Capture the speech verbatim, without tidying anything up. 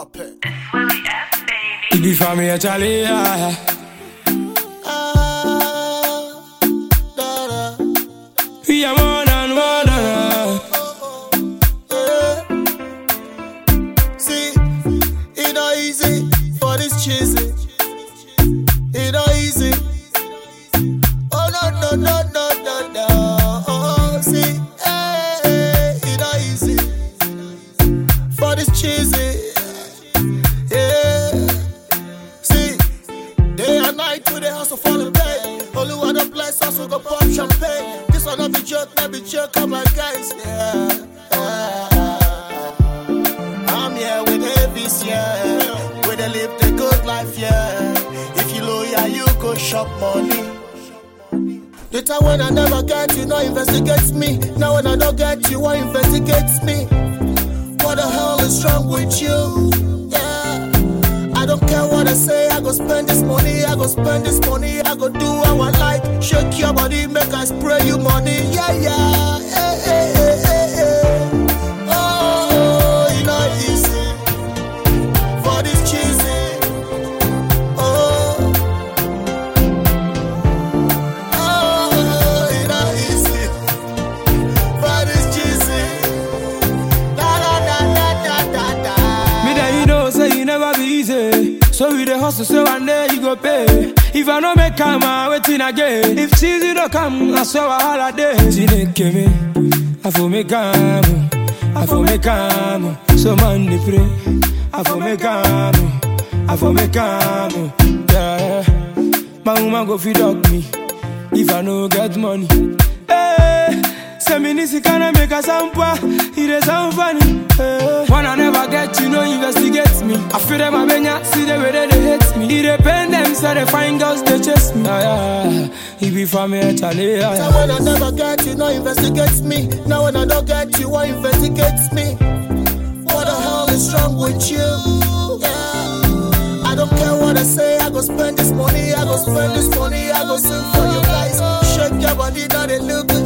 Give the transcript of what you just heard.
Pop it. It be for me, Charlie. Yeah. We are more than one. See, it not easy for this cheesy. It not easy. Oh no no no no no no. Oh, see, hey, it not easy for this cheesy. Yeah. See, day and night to the house of all the pain. Only one the bless us we go pop champagne. This one not be joke, not be joke, come on guys. Yeah. yeah. I'm here with Avis, yeah. Where they live the good life, yeah. If you loyal, you go shop money. The time when I never get you, no investigates me. Now when I don't get you, what investigates me? What the hell is wrong with you? Yeah. I don't care what I say, I go spend this money, I go spend this money, I go do how I like. Shake your body, make I spray you money, yeah, yeah. Hey, hey, hey, hey, hey. Oh, you know easy for this cheesy. Oh, oh, you know easy for this cheesy. Da da da da da da da. Me that you know, say you never be easy. So we the hustle, so one day you go pay. If I don't make come, I waiting again. If cheesy don't come, I saw a holiday. She give me, I for me come, I for me come. So man they pray, I for me come, I for me come. Yeah, my woman go feed up me. If I no get money, hey, say me nisi can make a sampa. It is sound funny. Hey. When I never get you, no investigate me. I feel them a benya, see the way they hate me. It depend them, so they find girls they chase me. Ah, yeah, it be for me, Charlie. Ah, yeah. So when I never get you, no investigates me. Now when I don't get you, what investigates me? What the hell is wrong with you? Yeah. I don't care what I say, I go spend this money, I go spend this money, I go sing for you guys. Shake your body, now they look good.